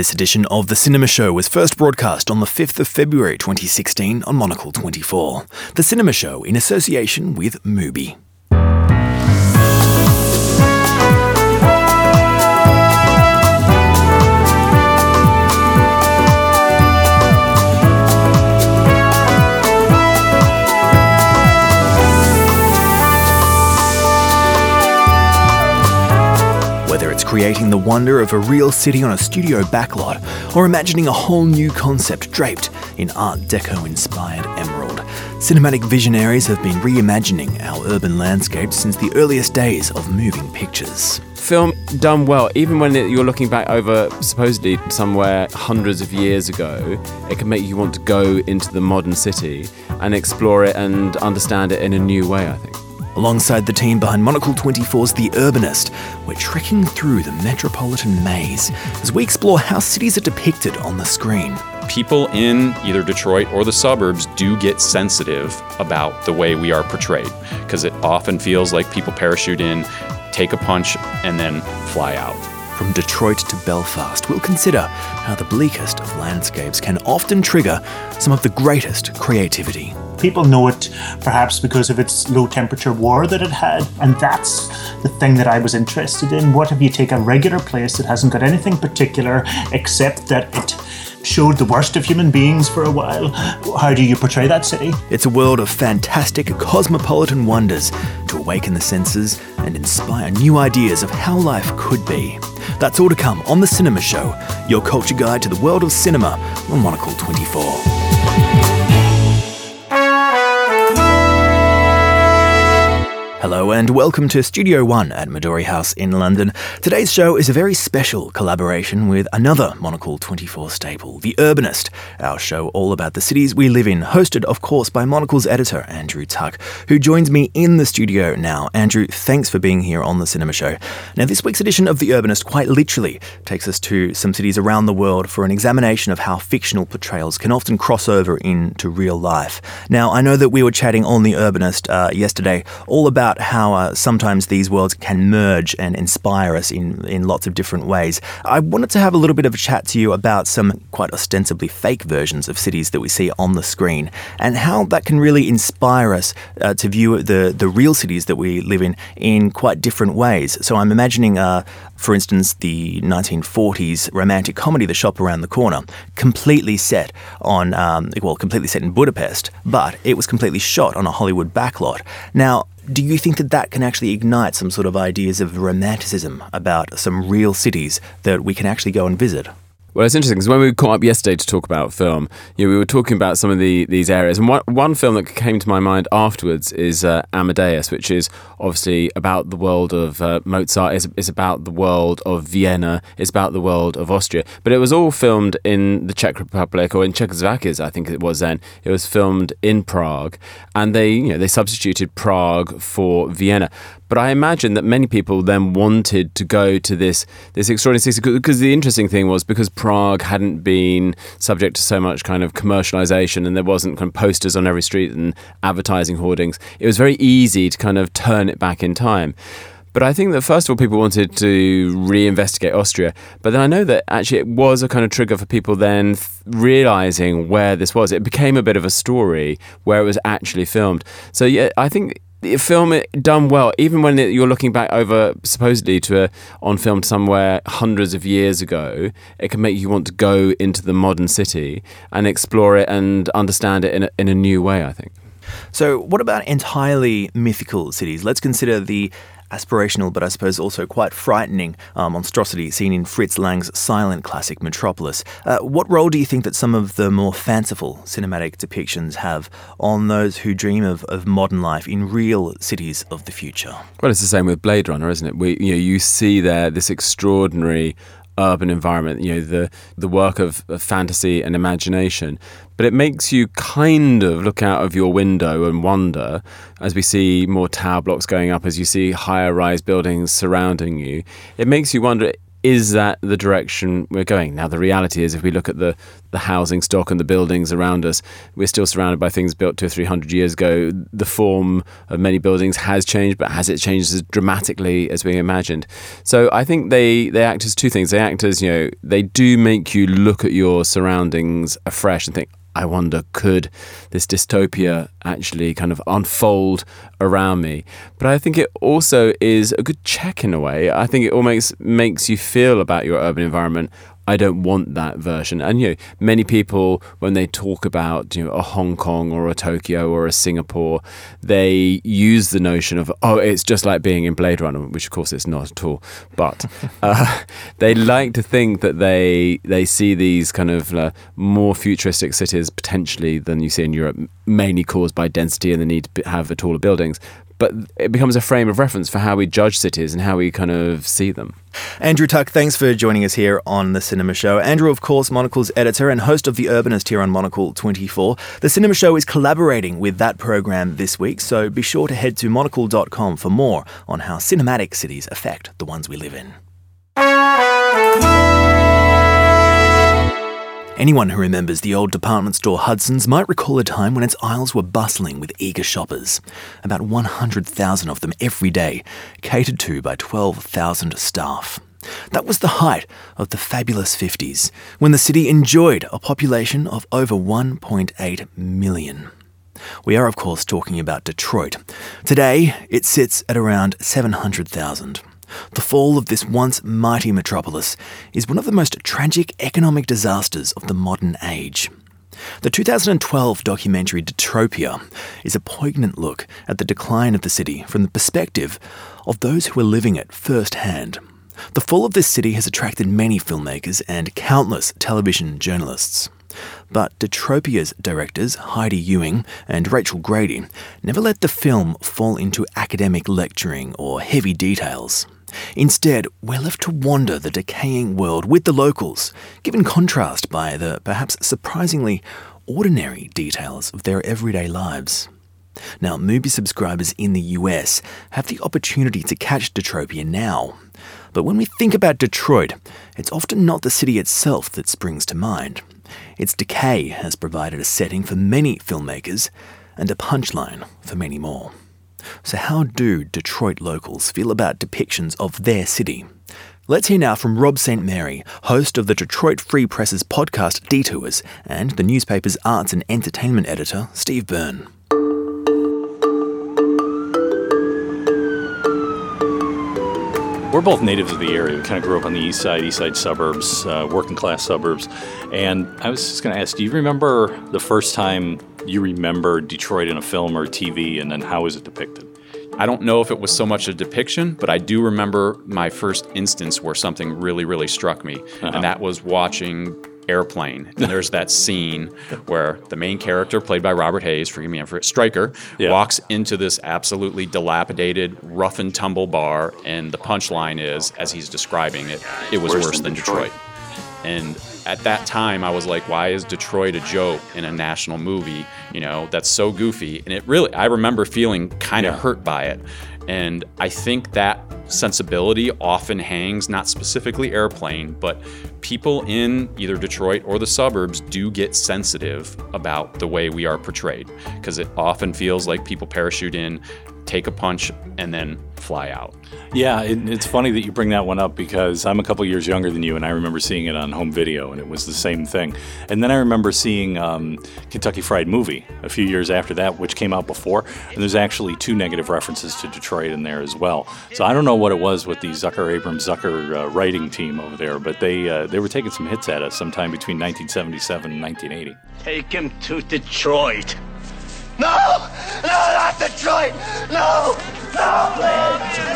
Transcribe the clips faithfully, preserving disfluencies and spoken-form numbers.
This edition of The Cinema Show was first broadcast on the fifth of February twenty sixteen on Monocle twenty-four. The Cinema Show in association with Mubi. Whether it's creating the wonder of a real city on a studio backlot, or imagining a whole new concept draped in Art Deco-inspired emerald, cinematic visionaries have been reimagining our urban landscapes since the earliest days of moving pictures. Film done well, even when it, you're looking back over supposedly somewhere hundreds of years ago, it can make you want to go into the modern city and explore it and understand it in a new way, I think. Alongside the team behind Monocle twenty-four's The Urbanist, we're trekking through the metropolitan maze as we explore how cities are depicted on the screen. People in either Detroit or the suburbs do get sensitive about the way we are portrayed, because it often feels like people parachute in, take a punch, and then fly out. From Detroit to Belfast, we'll consider how the bleakest of landscapes can often trigger some of the greatest creativity. People know it perhaps because of its low temperature war that it had, and that's the thing that I was interested in. What if you take a regular place that hasn't got anything particular except that it showed the worst of human beings for a while? How do you portray that city? It's a world of fantastic cosmopolitan wonders to awaken the senses and inspire new ideas of how life could be. That's all to come on The Cinema Show, your culture guide to the world of cinema on Monocle twenty-four. Hello and welcome to Studio One at Midori House in London. Today's show is a very special collaboration with another Monocle twenty-four staple, The Urbanist, our show all about the cities we live in, hosted of course by Monocle's editor Andrew Tuck, who joins me in the studio now. Andrew, thanks for being here on The Cinema Show. Now, this week's edition of The Urbanist quite literally takes us to some cities around the world for an examination of how fictional portrayals can often cross over into real life. Now, I know that we were chatting on The Urbanist uh, yesterday all about how uh, sometimes these worlds can merge and inspire us in, in lots of different ways. I wanted to have a little bit of a chat to you about some quite ostensibly fake versions of cities that we see on the screen and how that can really inspire us uh, to view the, the real cities that we live in in quite different ways. So I'm imagining, uh, for instance, the nineteen forties romantic comedy The Shop Around the Corner, completely set on, um, well, completely set in Budapest, but it was completely shot on a Hollywood backlot. Now, do you think that that can actually ignite some sort of ideas of romanticism about some real cities that we can actually go and visit? Well, it's interesting because when we caught up yesterday to talk about film, you know, we were talking about some of the these areas, and one, one film that came to my mind afterwards is uh, Amadeus, which is obviously about the world of uh, Mozart. It's, it's about the world of Vienna. It's about the world of Austria. But it was all filmed in the Czech Republic, or in Czechoslovakia, I think it was then. It was filmed in Prague, and they, you know, they substituted Prague for Vienna. But I imagine that many people then wanted to go to this this extraordinary city, because the interesting thing was because Prague hadn't been subject to so much kind of commercialization and there wasn't kind of posters on every street and advertising hoardings, it was very easy to kind of turn it back in time. But I think that first of all, people wanted to reinvestigate Austria. But then I know that actually it was a kind of trigger for people then th- realizing where this was. It became a bit of a story where it was actually filmed. So yeah, I think the film done well, even when it, you're looking back over supposedly to a, on film somewhere hundreds of years ago, it can make you want to go into the modern city and explore it and understand it in a, in a new way, I think. So what about entirely mythical cities? Let's consider the aspirational, but I suppose also quite frightening uh, monstrosity seen in Fritz Lang's silent classic Metropolis. Uh, what role do you think that some of the more fanciful cinematic depictions have on those who dream of, of modern life in real cities of the future? Well, it's the same with Blade Runner, isn't it? We, you know, you see there this extraordinary urban environment, you know, the the work of, of fantasy and imagination. But it makes you kind of look out of your window and wonder, as we see more tower blocks going up, as you see higher rise buildings surrounding you, it makes you wonder, is that the direction we're going? Now, the reality is, if we look at the, the housing stock and the buildings around us, we're still surrounded by things built two or three hundred years ago. The form of many buildings has changed, but has it changed as dramatically as we imagined? So I think they, they act as two things. They act as, you know, they do make you look at your surroundings afresh and think, I wonder, could this dystopia actually kind of unfold around me? But I think it also is a good check in a way. I think it almost makes you feel about your urban environment, I don't want that version. And, you know, many people, when they talk about, you know, a Hong Kong or a Tokyo or a Singapore, they use the notion of, oh, it's just like being in Blade Runner, which of course it's not at all. But uh, they like to think that they they see these kind of uh, more futuristic cities potentially than you see in Europe, mainly caused by density and the need to have taller buildings. But it becomes a frame of reference for how we judge cities and how we kind of see them. Andrew Tuck, thanks for joining us here on The Cinema Show. Andrew, of course, Monocle's editor and host of The Urbanist here on Monocle twenty-four. The Cinema Show is collaborating with that program this week, so be sure to head to monocle dot com for more on how cinematic cities affect the ones we live in. Anyone who remembers the old department store Hudson's might recall a time when its aisles were bustling with eager shoppers. About one hundred thousand of them every day, catered to by twelve thousand staff. That was the height of the fabulous fifties, when the city enjoyed a population of over one point eight million. We are, of course, talking about Detroit. Today, it sits at around seven hundred thousand. The fall of this once mighty metropolis is one of the most tragic economic disasters of the modern age. The two thousand twelve documentary Detropia is a poignant look at the decline of the city from the perspective of those who are living it firsthand. The fall of this city has attracted many filmmakers and countless television journalists. But Detropia's directors, Heidi Ewing and Rachel Grady, never let the film fall into academic lecturing or heavy details. Instead, we're left to wander the decaying world with the locals, given contrast by the perhaps surprisingly ordinary details of their everyday lives. Now, movie subscribers in the U S have the opportunity to catch Detropia now. But when we think about Detroit, it's often not the city itself that springs to mind. Its decay has provided a setting for many filmmakers and a punchline for many more. So how do Detroit locals feel about depictions of their city? Let's hear now from Rob Saint Mary, host of the Detroit Free Press's podcast Detours, and the newspaper's arts and entertainment editor, Steve Byrne. We're both natives of the area. We kind of grew up on the east side, east side suburbs, uh, working class suburbs. And I was just going to ask, do you remember the first time you remember Detroit in a film or T V, and then how was it depicted? I don't know if it was so much a depiction, but I do remember my first instance where something really, really struck me. Uh-huh. And that was watching Airplane. And there's that scene where the main character, played by Robert Hayes, forgive me for it, Stryker, yeah. walks into this absolutely dilapidated, rough and tumble bar, and the punchline is, as he's describing it, it was worse, worse than, than Detroit. Detroit. And at that time, I was like, why is Detroit a joke in a national movie, you know, that's so goofy? And it really, I remember feeling kind of yeah. hurt by it. And I think that sensibility often hangs, not specifically Airplane, but people in either Detroit or the suburbs do get sensitive about the way we are portrayed, because it often feels like people parachute in, take a punch, and then fly out. Yeah, it, it's funny that you bring that one up, because I'm a couple years younger than you, and I remember seeing it on home video, and it was the same thing. And then I remember seeing um, Kentucky Fried Movie a few years after that, which came out before, and there's actually two negative references to Detroit in there as well. So I don't know what it was with the Zucker Abrams Zucker uh, writing team over there, but they uh, they were taking some hits at us sometime between nineteen seventy-seven and nineteen eighty. Take him to Detroit. No! No, not Detroit! No! No, please!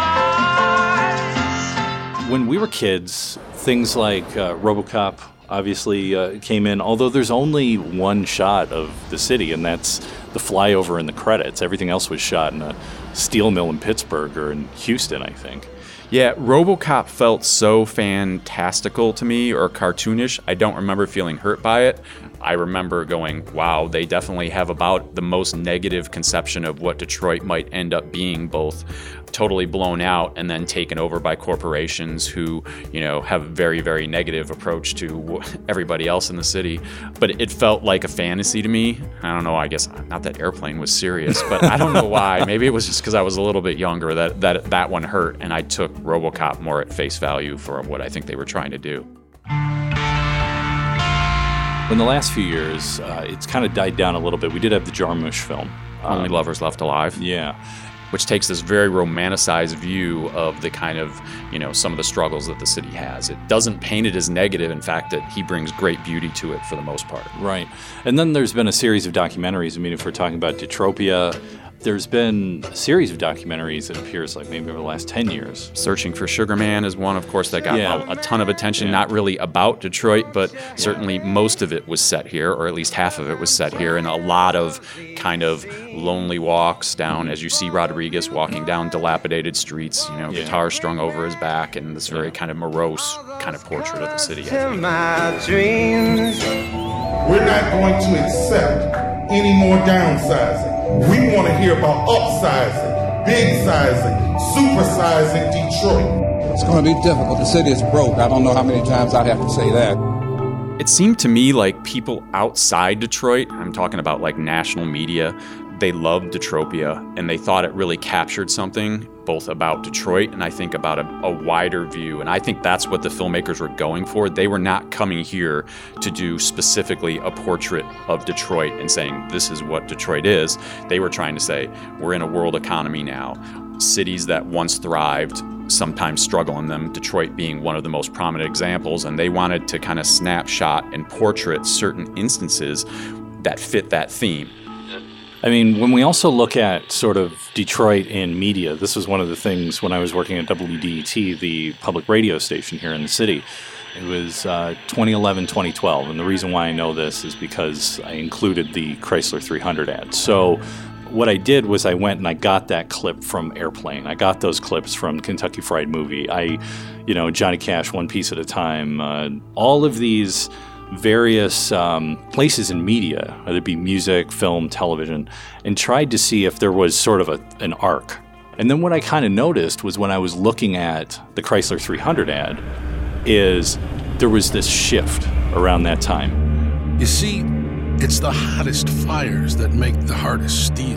When we were kids, things like uh, RoboCop obviously uh, came in, although there's only one shot of the city, and that's the flyover in the credits. Everything else was shot in a steel mill in Pittsburgh or in Houston, I think. Yeah, RoboCop felt so fantastical to me, or cartoonish. I don't remember feeling hurt by it. I remember going, wow, they definitely have about the most negative conception of what Detroit might end up being, both totally blown out and then taken over by corporations who, you know, have a very, very negative approach to everybody else in the city. But it felt like a fantasy to me. I don't know, I guess not that Airplane was serious, but I don't know why. Maybe it was just because I was a little bit younger that, that that one hurt, and I took RoboCop more at face value for what I think they were trying to do. In the last few years, uh, it's kind of died down a little bit. We did have the Jarmusch film. Only Um, Lovers Left Alive. Yeah. Which takes this very romanticized view of the kind of, you know, some of the struggles that the city has. It doesn't paint it as negative. In fact, that he brings great beauty to it for the most part. Right. And then there's been a series of documentaries. I mean, if we're talking about Detropia, there's been a series of documentaries, it appears like maybe over the last ten years. Searching for Sugar Man is one, of course, that got Yeah. a, a ton of attention, Yeah. not really about Detroit, but certainly most of it was set here, or at least half of it was set here, and a lot of kind of lonely walks down, as you see Rodriguez walking down dilapidated streets, you know, Yeah. guitar strung over his back, and this very kind of morose kind of portrait of the city. In my dreams. We're not going to accept any more downsizing. We want to hear about upsizing, big sizing, supersizing Detroit. It's going to be difficult. The city is broke. I don't know how many times I have to say that. It seemed to me like people outside Detroit, I'm talking about like national media, they loved Detropia, and they thought it really captured something both about Detroit and I think about a, a wider view. And I think that's what the filmmakers were going for. They were not coming here to do specifically a portrait of Detroit and saying this is what Detroit is. They were trying to say we're in a world economy now. Cities that once thrived sometimes struggle in them, Detroit being one of the most prominent examples, and they wanted to kind of snapshot and portrait certain instances that fit that theme. I mean, when we also look at sort of Detroit in media, this was one of the things when I was working at W D E T, the public radio station here in the city. It was uh, twenty eleven, twenty twelve, and the reason why I know this is because I included the Chrysler three hundred ad. So what I did was I went and I got that clip from Airplane. I got those clips from Kentucky Fried Movie. I, you know, Johnny Cash, One Piece at a Time. Uh, all of these various um, places in media, whether it be music, film, television, and tried to see if there was sort of a, an arc. And then what I kind of noticed was when I was looking at the Chrysler three hundred ad is there was this shift around that time. You see, it's the hottest fires that make the hardest steel.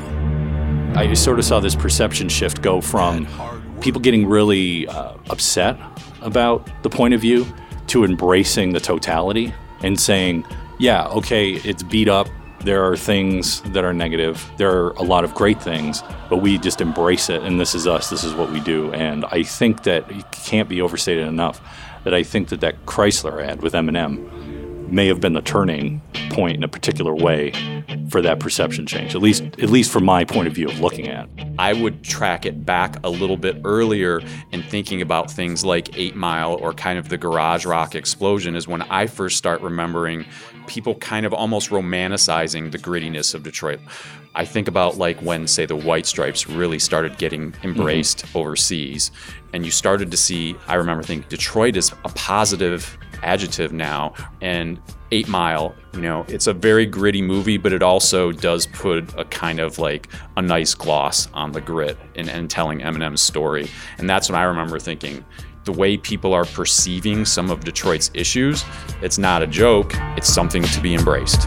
I just sort of saw this perception shift go from people getting really uh, upset about the point of view to embracing the totality and saying, yeah, okay, it's beat up. There are things that are negative. There are a lot of great things, but we just embrace it, and this is us. This is what we do. And I think that it can't be overstated enough that I think that that Chrysler ad with Eminem may have been the turning point in a particular way for that perception change, at least at least from my point of view of looking at it. I would track it back a little bit earlier in thinking about things like Eight Mile or kind of the garage rock explosion is when I first start remembering people kind of almost romanticizing the grittiness of Detroit. I think about like when, say, the White Stripes really started getting embraced mm-hmm. overseas, and you started to see, I remember thinking, Detroit is a positive adjective now, and Eight Mile, you know, it's a very gritty movie, but it also does put a kind of like a nice gloss on the grit and, and telling Eminem's story. And that's when I remember thinking, the way people are perceiving some of Detroit's issues, it's not a joke, it's something to be embraced.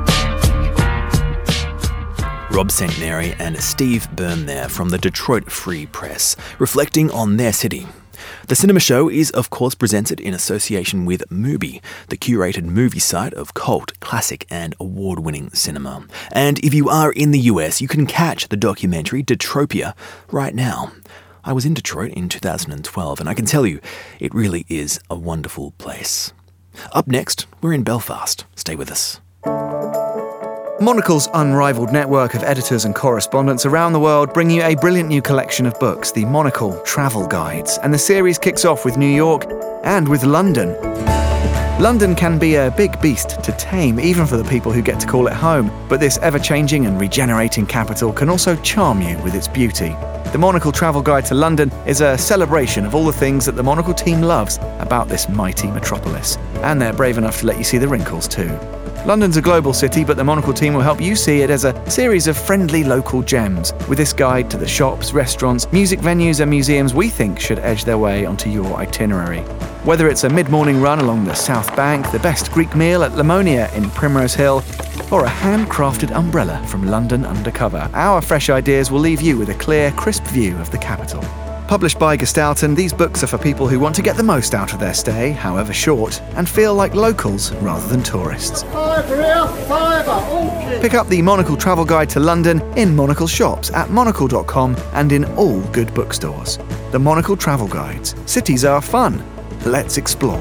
Rob Saint Mary and Steve Byrne there from the Detroit Free Press, reflecting on their city. The Cinema Show is, of course, presented in association with Mubi, the curated movie site of cult, classic and award-winning cinema. And if you are in the U S, you can catch the documentary Detropia right now. I was in Detroit in two thousand twelve, and I can tell you, it really is a wonderful place. Up next, we're in Belfast. Stay with us. Monocle's unrivaled network of editors and correspondents around the world bring you a brilliant new collection of books, the Monocle Travel Guides, and the series kicks off with New York and with London. London can be a big beast to tame, even for the people who get to call it home, but this ever-changing and regenerating capital can also charm you with its beauty. The Monocle Travel Guide to London is a celebration of all the things that the Monocle team loves about this mighty metropolis, and they're brave enough to let you see the wrinkles too. London's a global city, but the Monocle team will help you see it as a series of friendly local gems, with this guide to the shops, restaurants, music venues and museums we think should edge their way onto your itinerary. Whether it's a mid-morning run along the South Bank, the best Greek meal at Lamonia in Primrose Hill, or a handcrafted umbrella from London Undercover, our fresh ideas will leave you with a clear, crisp view of the capital. Published by Gestalten, these books are for people who want to get the most out of their stay, however short, and feel like locals rather than tourists. Pick up the Monocle Travel Guide to London in Monocle shops at monocle dot com and in all good bookstores. The Monocle Travel Guides. Cities are fun. Let's explore.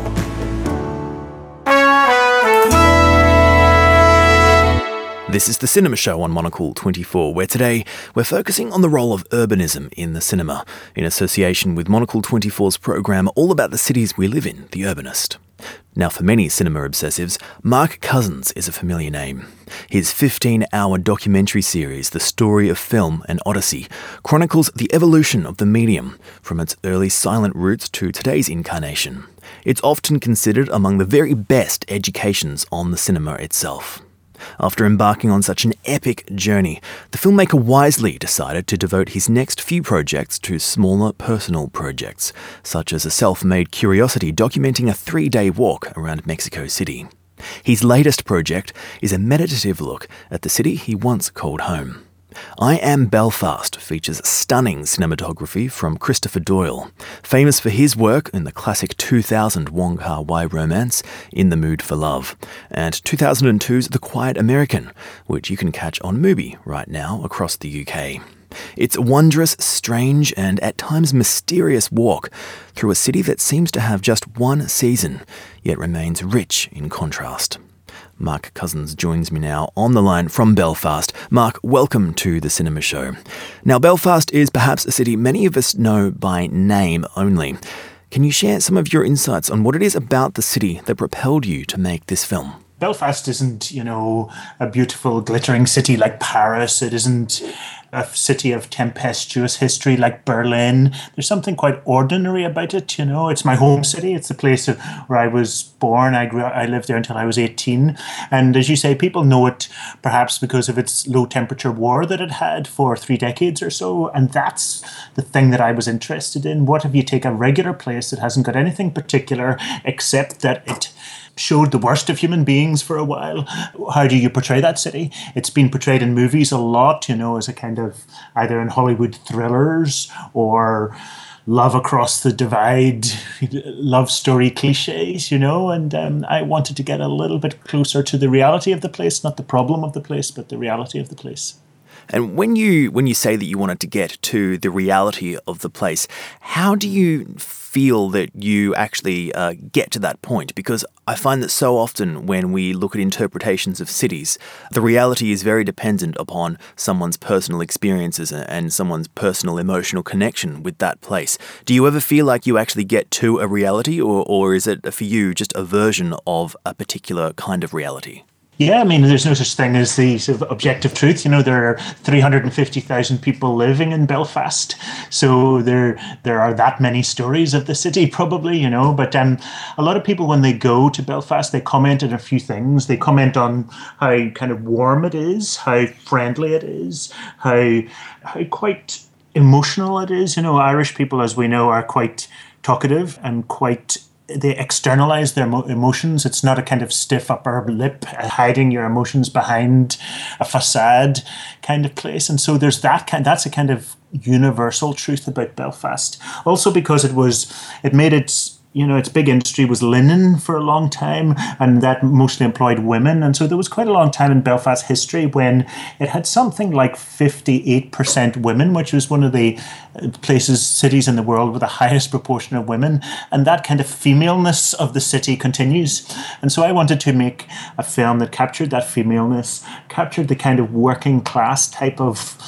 This is the Cinema Show on Monocle twenty-four, where today we're focusing on the role of urbanism in the cinema, in association with Monocle twenty-four's program all about the cities we live in, The Urbanist. Now, for many cinema obsessives, Mark Cousins is a familiar name. His fifteen-hour documentary series, The Story of Film, An Odyssey, chronicles the evolution of the medium, from its early silent roots to today's incarnation. It's often considered among the very best educations on the cinema itself. After embarking on such an epic journey, the filmmaker wisely decided to devote his next few projects to smaller personal projects, such as a self-made curiosity documenting a three-day walk around Mexico City. His latest project is a meditative look at the city he once called home. I Am Belfast features stunning cinematography from Christopher Doyle, famous for his work in the classic two thousand Wong Kar-wai romance In the Mood for Love, and two thousand two's The Quiet American, which you can catch on Mubi right now across the U K. It's a wondrous, strange, and at times mysterious walk through a city that seems to have just one season, yet remains rich in contrast. Mark Cousins joins me now on the line from Belfast. Mark, welcome to the Cinema Show. Now, Belfast is perhaps a city many of us know by name only. Can you share some of your insights on what it is about the city that propelled you to make this film? Belfast isn't, you know, a beautiful, glittering city like Paris. It isn't a city of tempestuous history like Berlin. There's something quite ordinary about it, you know. It's my home city. It's the place of, where I was born. I grew. I lived there until I was eighteen. And as you say, people know it perhaps because of its low-temperature war that it had for three decades or so. And that's the thing that I was interested in. What if you take a regular place that hasn't got anything particular except that it showed the worst of human beings for a while? How do you portray that city? It's been portrayed in movies a lot, you know, as a kind of either in Hollywood thrillers or love across the divide, love story cliches, you know, and um, I wanted to get a little bit closer to the reality of the place, not the problem of the place, but the reality of the place. And when you when you say that you wanted to get to the reality of the place, how do you feel that you actually uh, get to that point? Because I find that so often when we look at interpretations of cities, the reality is very dependent upon someone's personal experiences and someone's personal emotional connection with that place. Do you ever feel like you actually get to a reality, or, or is it for you just a version of a particular kind of reality? Yeah, I mean, there's no such thing as the sort of objective truth. You know, there are three hundred fifty thousand people living in Belfast, so there there are that many stories of the city, probably, you know. But um, a lot of people, when they go to Belfast, they comment on a few things. They comment on how kind of warm it is, how friendly it is, how how quite emotional it is. You know, Irish people, as we know, are quite talkative and quite... they externalize their emo- emotions. It's not a kind of stiff upper lip, uh, hiding your emotions behind a facade kind of place. And so there's that kind, that's a kind of universal truth about Belfast. Also because it was, it made its, you know, its big industry was linen for a long time, and that mostly employed women. And so there was quite a long time in Belfast history when it had something like fifty-eight percent women, which was one of the places, cities in the world with the highest proportion of women. And that kind of femaleness of the city continues. And so I wanted to make a film that captured that femaleness, captured the kind of working class type of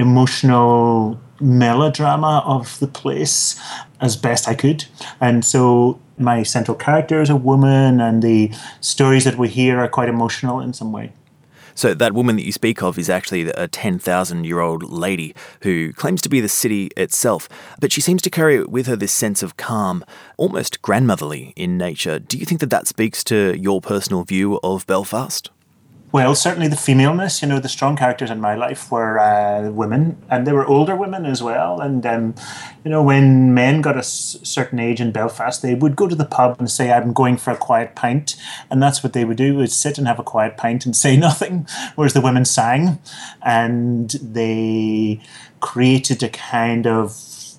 emotional melodrama of the place as best I could. And so my central character is a woman, and the stories that we hear are quite emotional in some way. So that woman that you speak of is actually a ten thousand year old lady who claims to be the city itself, but she seems to carry with her this sense of calm, almost grandmotherly in nature. Do you think that that speaks to your personal view of Belfast? Well, certainly the femaleness, you know, the strong characters in my life were uh, women, and they were older women as well. And, um, you know, when men got a s- certain age in Belfast, they would go to the pub and say, I'm going for a quiet pint. And that's what they would do, is sit and have a quiet pint and say nothing, whereas the women sang. And they created a kind of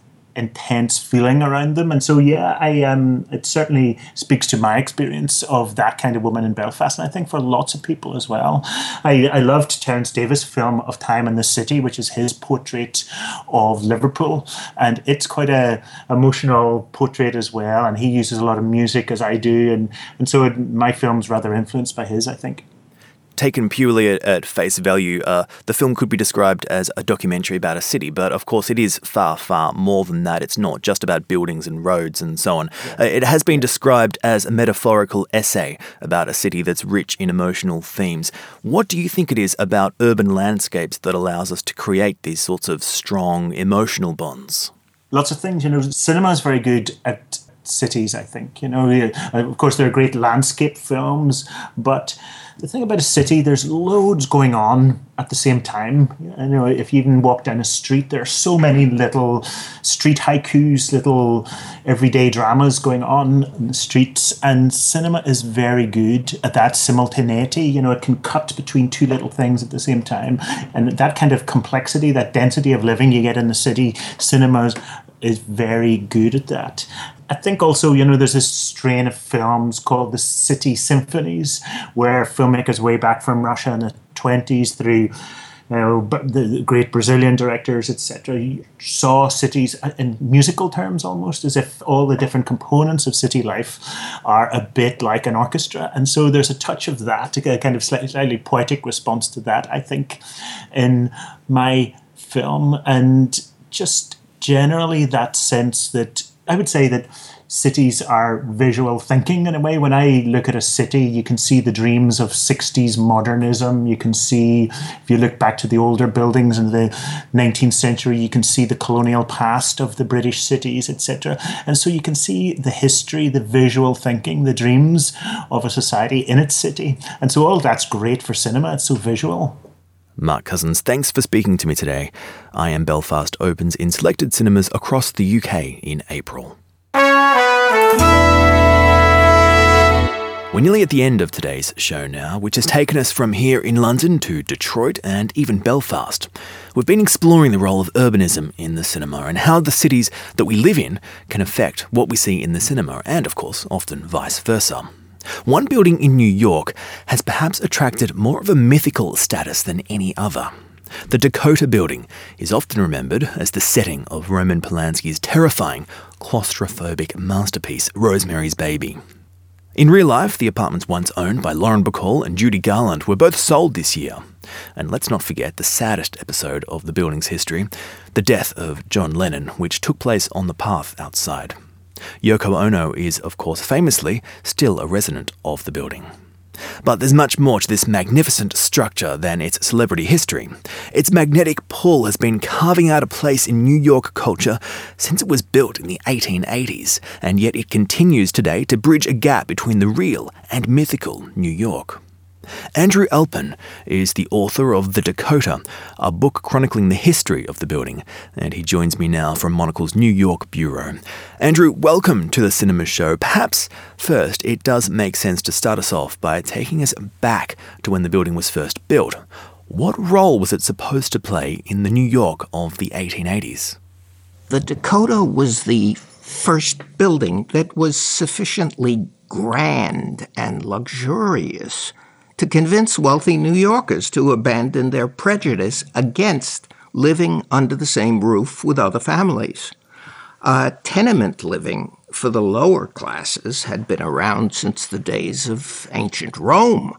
intense feeling around them. And so, yeah, I um, it certainly speaks to my experience of that kind of woman in Belfast, and I think for lots of people as well. I, I loved Terence Davis' film of Time in the City, which is his portrait of Liverpool, and it's quite a emotional portrait as well, and he uses a lot of music, as I do, and, and so it, my film's rather influenced by his, I think. Taken purely at, at face value, uh, the film could be described as a documentary about a city, but of course it is far, far more than that. It's not just about buildings and roads and so on. Yeah. Uh, it has been described as a metaphorical essay about a city that's rich in emotional themes. What do you think it is about urban landscapes that allows us to create these sorts of strong emotional bonds? Lots of things. You know, cinema is very good at cities, I think. You know, of course, there are great landscape films, but the thing about a city, there's loads going on at the same time. You know, if you even walk down a street, there are so many little street haikus, little everyday dramas going on in the streets, and cinema is very good at that simultaneity. You know, it can cut between two little things at the same time, and that kind of complexity, that density of living you get in the city, cinema is, is very good at that. I think also, you know, there's this strain of films called the City Symphonies, where filmmakers way back from Russia in the twenties through, you know, the great Brazilian directors, et cetera, saw cities in musical terms almost, as if all the different components of city life are a bit like an orchestra. And so there's a touch of that, a kind of slightly, slightly poetic response to that, I think, in my film. And just generally that sense that I would say that cities are visual thinking in a way. When I look at a city, you can see the dreams of sixties modernism. You can see, if you look back to the older buildings in the nineteenth century, you can see the colonial past of the British cities, et cetera. And so you can see the history, the visual thinking, the dreams of a society in its city. And so all that's great for cinema. It's so visual. Mark Cousins, thanks for speaking to me today. I Am Belfast opens in selected cinemas across the U K in April. We're nearly at the end of today's show now, which has taken us from here in London to Detroit and even Belfast. We've been exploring the role of urbanism in the cinema and how the cities that we live in can affect what we see in the cinema, and of course, often vice versa. One building in New York has perhaps attracted more of a mythical status than any other. The Dakota Building is often remembered as the setting of Roman Polanski's terrifying, claustrophobic masterpiece, Rosemary's Baby. In real life, the apartments once owned by Lauren Bacall and Judy Garland were both sold this year. And let's not forget the saddest episode of the building's history, the death of John Lennon, which took place on the path outside. Yoko Ono is, of course, famously still a resident of the building. But there's much more to this magnificent structure than its celebrity history. Its magnetic pull has been carving out a place in New York culture since it was built in the eighteen eighties, and yet it continues today to bridge a gap between the real and mythical New York. Andrew Alpin is the author of The Dakota, a book chronicling the history of the building, and he joins me now from Monocle's New York bureau. Andrew, welcome to the Cinema Show. Perhaps first it does make sense to start us off by taking us back to when the building was first built. What role was it supposed to play in the New York of the eighteen eighties? The Dakota was the first building that was sufficiently grand and luxurious to convince wealthy New Yorkers to abandon their prejudice against living under the same roof with other families. Uh, tenement living for the lower classes had been around since the days of ancient Rome,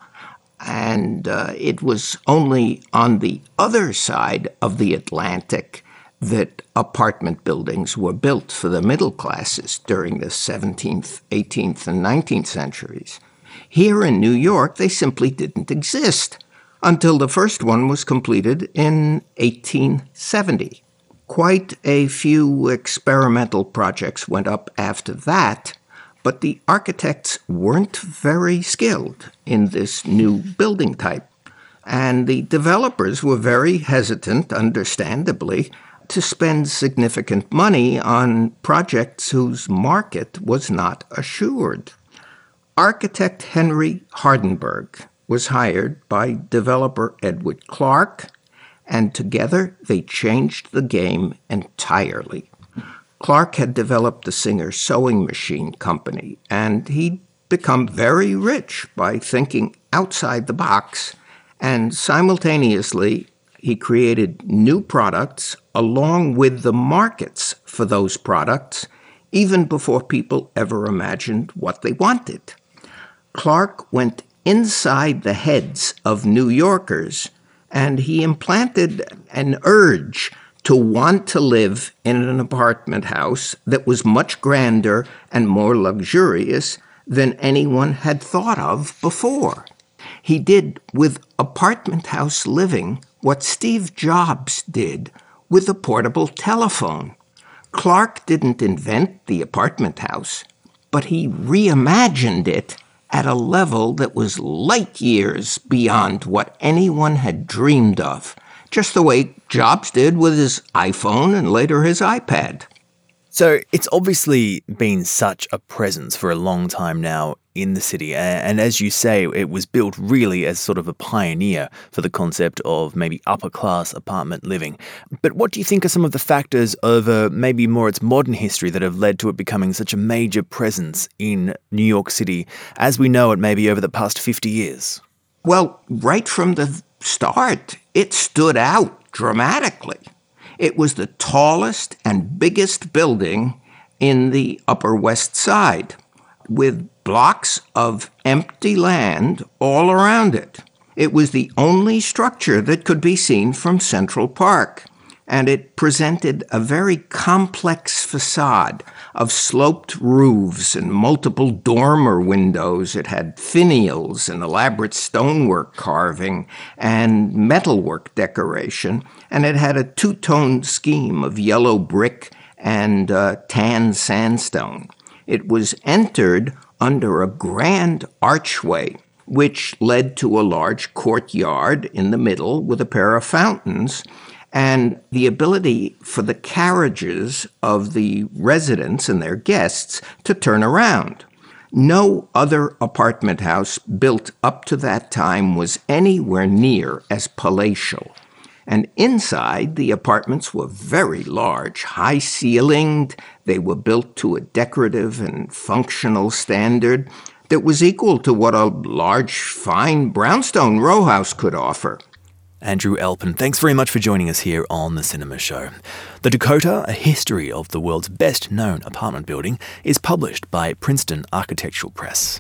and uh, it was only on the other side of the Atlantic that apartment buildings were built for the middle classes during the seventeenth, eighteenth, and nineteenth centuries. Here in New York, they simply didn't exist until the first one was completed in eighteen seventy. Quite a few experimental projects went up after that, but the architects weren't very skilled in this new building type. And the developers were very hesitant, understandably, to spend significant money on projects whose market was not assured. Architect Henry Hardenberg was hired by developer Edward Clark, and together they changed the game entirely. Clark had developed the Singer Sewing Machine Company, and he'd become very rich by thinking outside the box, and simultaneously he created new products along with the markets for those products, even before people ever imagined what they wanted. Clark went inside the heads of New Yorkers, and he implanted an urge to want to live in an apartment house that was much grander and more luxurious than anyone had thought of before. He did with apartment house living what Steve Jobs did with a portable telephone. Clark didn't invent the apartment house, but he reimagined it at a level that was light years beyond what anyone had dreamed of, just the way Jobs did with his iPhone and later his iPad. So it's obviously been such a presence for a long time now in the city. And as you say, it was built really as sort of a pioneer for the concept of maybe upper class apartment living. But what do you think are some of the factors over maybe more its modern history that have led to it becoming such a major presence in New York City as we know it maybe over the past fifty years? Well, right from the start, it stood out dramatically. It was the tallest and biggest building in the Upper West Side, with blocks of empty land all around it. It was the only structure that could be seen from Central Park, and it presented a very complex facade of sloped roofs and multiple dormer windows. It had finials and elaborate stonework carving and metalwork decoration, and it had a two-tone scheme of yellow brick and uh, tan sandstone. It was entered under a grand archway, which led to a large courtyard in the middle with a pair of fountains, and the ability for the carriages of the residents and their guests to turn around. No other apartment house built up to that time was anywhere near as palatial. And inside, the apartments were very large, high-ceilinged. They were built to a decorative and functional standard that was equal to what a large, fine brownstone row house could offer. Andrew Elpin, thanks very much for joining us here on The Cinema Show. The Dakota, A History of the World's Best-Known Apartment Building, is published by Princeton Architectural Press.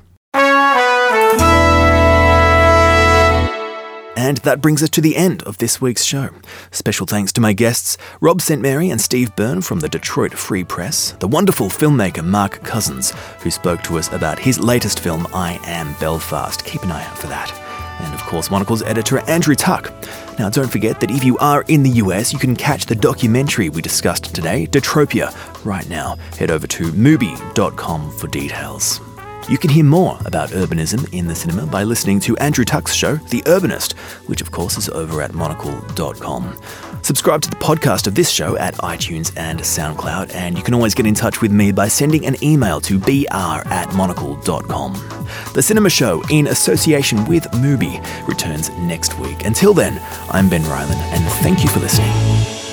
And that brings us to the end of this week's show. Special thanks to my guests, Rob Saint Mary and Steve Byrne from the Detroit Free Press, the wonderful filmmaker Mark Cousins, who spoke to us about his latest film, I Am Belfast. Keep an eye out for that. And of course, Monocle's editor, Andrew Tuck. Now, don't forget that if you are in the U S, you can catch the documentary we discussed today, Detropia, right now. Head over to mubi dot com for details. You can hear more about urbanism in the cinema by listening to Andrew Tuck's show, The Urbanist, which of course is over at monocle dot com. Subscribe to the podcast of this show at iTunes and SoundCloud, and you can always get in touch with me by sending an email to b r at monocle dot com. The Cinema Show, in association with Mubi, returns next week. Until then, I'm Ben Ryland, and thank you for listening.